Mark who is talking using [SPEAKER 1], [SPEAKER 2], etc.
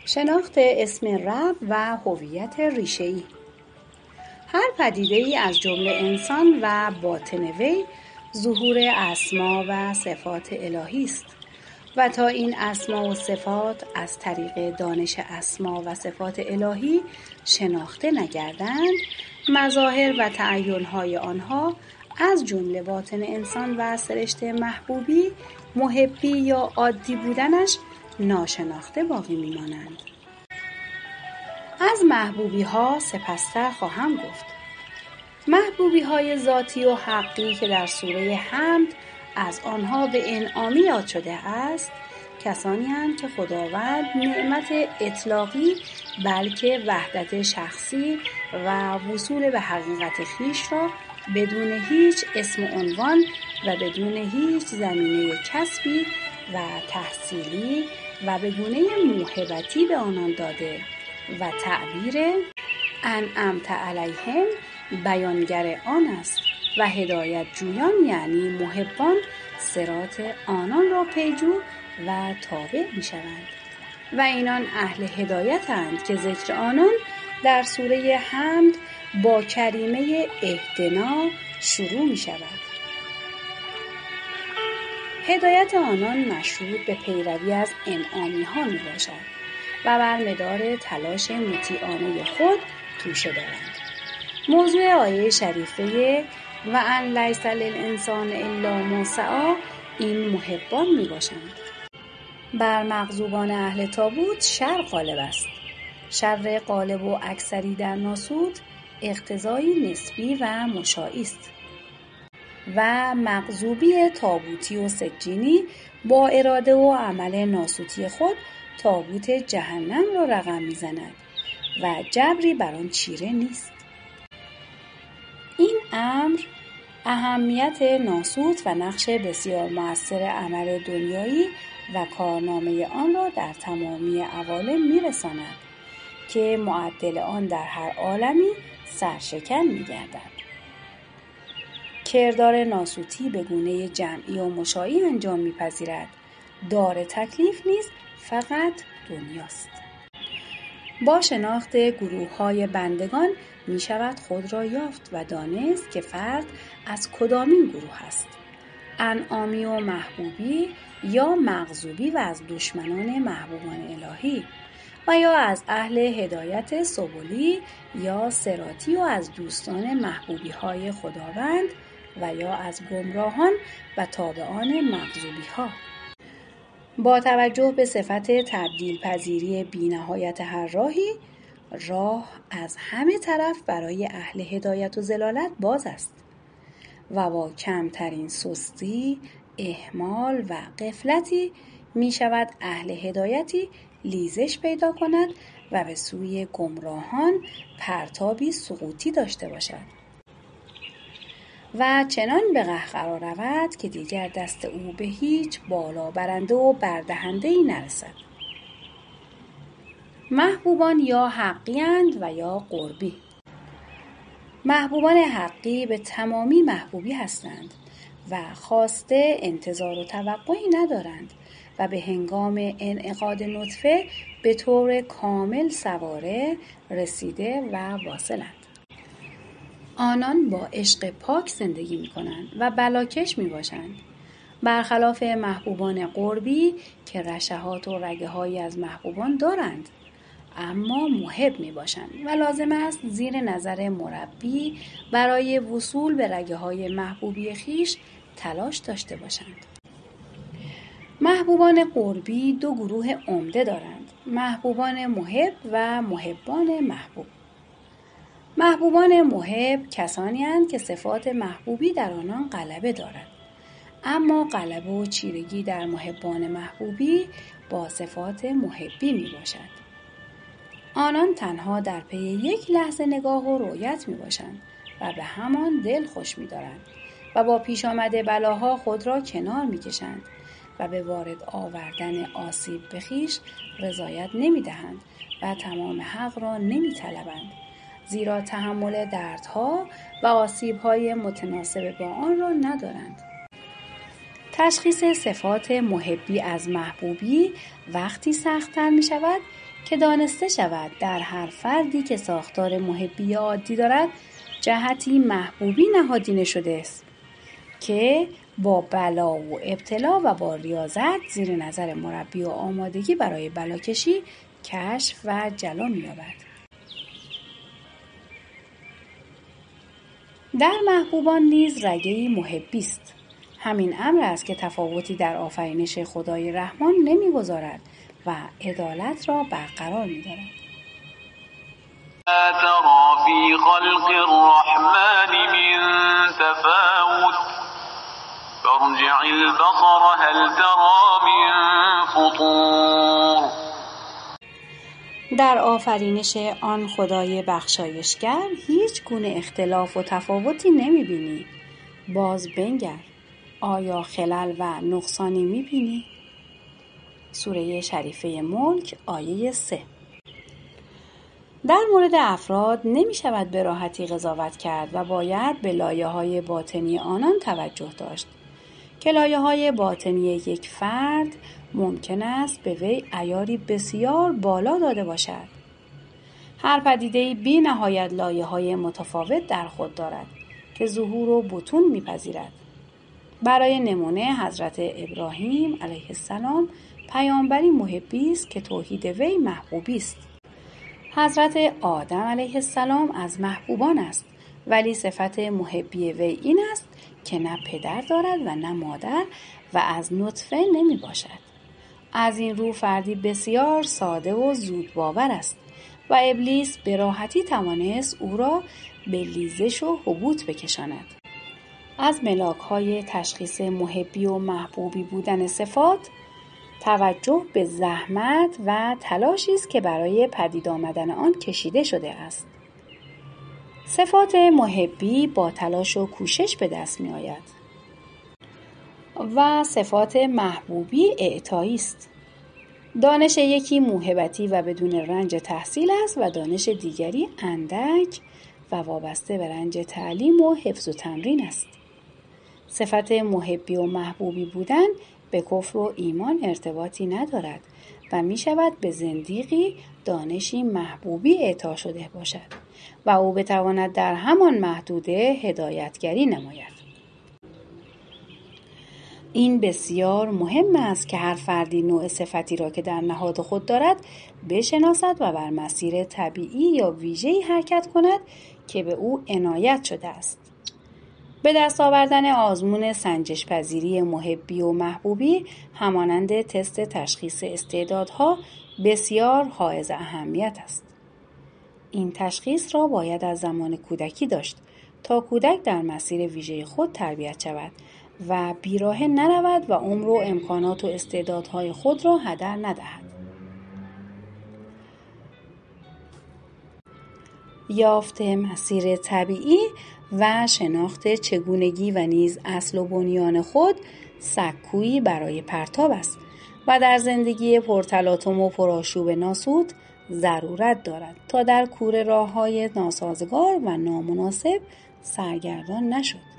[SPEAKER 1] شناخت اسم رب و هویت ریشه‌ای. هر پدیده‌ای از جمله انسان و باطن وی ظهور اسما و صفات الهی است و تا این اسما و صفات از طریق دانش اسما و صفات الهی شناخته نگردند، مظاهر و تعین‌های آنها از جمله باطن انسان و سرشت محبوبی، محبی یا عادی بودنش ناشناخته باقی میمانند. از محبوبی ها سپس‌تر خواهم گفت. محبوبی های ذاتی و حقی که در سوره حمد از آنها به انعامی یاد شده است، کسانی اند که خداوند نعمت اطلاقی بلکه وحدت شخصی و وصول به حقیقت خویش را بدون هیچ اسم عنوان و بدون هیچ زمینه کسبی و تحصیلی و به گونه موهبتی به آنان داده و تعبیر انعمت علیهم بیانگر آن است و هدایت جویان یعنی محبان صراط آنان را پیجو و تابع می شوند و اینان اهل هدایت اند که ذکر آنان در سوره حمد با کریمه اهدنا شروع می شود. هدایت آنان مشروط به پیروی از انعامی ها می باشد و بر مدار تلاش مطیعانه خود توشه دارند. موضوع آیه شریفه و ان لیس للانسان الا ما سعی این محبان می باشند. بر مغضوبان اهل طاغوت شر غالب است. شر غالب و اکثری در ناسوت اقتضایی نسبی و مشاعی است و مغضوبی طاغوتی و سجینی با اراده و عمل ناسوتی خود طاغوت جهنم را رقم میزند و جبری بر آن چیره نیست. این امر اهمیت ناسوت و نقش بسیار مؤثر عمل دنیایی و کارنامه آن را در تمامی عوالم میرساند که معدل آن در هر عالمی سرشکن میگردد. کردار ناسوتی به گونه جمعی و مشاعی انجام میپذیرد. دار تکلیف نیز فقط دنیاست. با شناخت گروه‌های بندگان می شود خود را یافت و دانست که فرد از کدامین گروه است. انعامی و محبوبی یا مغضوبی و از دشمنان محبوبان الهی و یا از اهل هدایت سبلی یا صراطی و از دوستان محبوبی های خداوند و یا از گمراهان و تابعان مغضوبی ها. با توجه به صفت تبدیل پذیری بی‌نهایت هر راهی، راه از همه طرف برای اهل هدایت و ضلالت باز است و با کمترین سستی، اهمال و غفلتی می شود اهل هدایتی لیزش پیدا کند و به سوی گمراهان پرتابی سقوطی داشته باشد و چنان به قهقرا رود که دیگر دست او به هیچ بالا برنده و بردهنده‌ای نرسد. محبوبان یا حقی اند و یا قربی. محبوبان حقی به تمامی محبوبی هستند و خواسته انتظار و توقعی ندارند و به هنگام انعقاد نطفه به طور کامل سواره، رسیده و واصلند. آنان با عشق پاک زندگی می کنند و بلاکش می باشند. برخلاف محبوبان قربی که رشحات و رگه هایی از محبوبان دارند اما محب می باشند و لازم است زیر نظر مربی برای وصول به رگه های محبوبی خیش تلاش داشته باشند. محبوبان قربی دو گروه عمده دارند: محبوبان محب و محبان محبوب. محبوبان محب کسانی اند که صفات محبوبی در آنان غلبه دارد، اما غلبه و چیرگی در محبان محبوبی با صفات محبی می باشد. آنان تنها در پی یک لحظه نگاه و رؤیت می باشند و به همان دل خوش می دارند و با پیش آمده بلاها خود را کنار می کشند و به وارد آوردن آسیب به خویش رضایت نمی دهند و تمام حق را نمی طلبند، زیرا تحمل دردها و آسیب‌های متناسب با آن را ندارند. تشخیص صفات محبی از محبوبی وقتی سخت‌تر می شود که دانسته شود در هر فردی که ساختار محبی عادی دارد جهتی محبوبی نهادینه شده است که با بلا و ابتلا و با ریاضت زیر نظر مربی و آمادگی برای بلاکشی کشف و جلا می‌یابد. در محبوبان نیز رگه‌ای محبی است. همین امر است که تفاوتی در آفرینش خدای رحمان نمی‌گذارد و عدالت را برقرار می‌دارد.
[SPEAKER 2] لا ترى في خلق الرحمن من تفاوت فارجع البصر هل ترى من فطور.
[SPEAKER 1] در آفرینش آن خدای بخشایشگر هیچ گونه اختلاف و تفاوتی نمی‌بینی. باز بنگر، آیا خلل و نقصانی می‌بینی؟ سوره شریفه ملک آیه 3. در مورد افراد نمی شود به راحتی قضاوت کرد و باید به لایه‌های باطنی آنان توجه داشت که لایه‌های باطنی یک فرد ممکن است به وی عیاری بسیار بالا داده باشد. هر پدیده‌ای بی نهایت لایه‌های متفاوت در خود دارد که ظهور و بطون می‌پذیرد. برای نمونه حضرت ابراهیم علیه السلام پیامبری محبی است که توحید وی محبوبی است. حضرت آدم علیه السلام از محبوبان است، ولی صفت محبی وی این است که نه پدر دارد و نه مادر و از نطفه نمی باشد. از این رو فردی بسیار ساده و زود باور است و ابلیس به راحتی توانست او را به لیزش و هبوط بکشاند. از ملاک‌های تشخیص محبی و محبوبی بودن صفات توجه به زحمت و تلاشی است که برای پدید آمدن آن کشیده شده است. صفات محبی با تلاش و کوشش به دست می آید و صفات محبوبی اعطایی است. دانش یکی موهبتی و بدون رنج تحصیل است و دانش دیگری اندک و وابسته به رنج تعلیم و حفظ و تمرین است. صفت محبی و محبوبی بودن به کفر و ایمان ارتباطی ندارد و می شود به زندیقی دانشی محبوبی اعطا شده باشد و او بتواند در همان محدوده هدایتگری نماید. این بسیار مهم است که هر فردی نوع صفتی را که در نهاد خود دارد بشناسد و بر مسیر طبیعی یا ویژه‌ای حرکت کند که به او عنایت شده است. به دست آوردن آزمون سنجش پذیری محبی و محبوبی همانند تست تشخیص استعدادها بسیار حائز اهمیت است. این تشخیص را باید از زمان کودکی داشت تا کودک در مسیر ویژه خود تربیت شود و بیراهه نرود و عمر و امکانات و استعدادهای خود را هدر ندهد. یافت مسیر طبیعی و شناخت چگونگی و نیز اصل و بنیان خود سکویی برای پرتاب است و در زندگی پرتلاطم و پرآشوب ناسود ضرورت دارد تا در کوره راه‌های ناسازگار و نامناسب سرگردان نشد.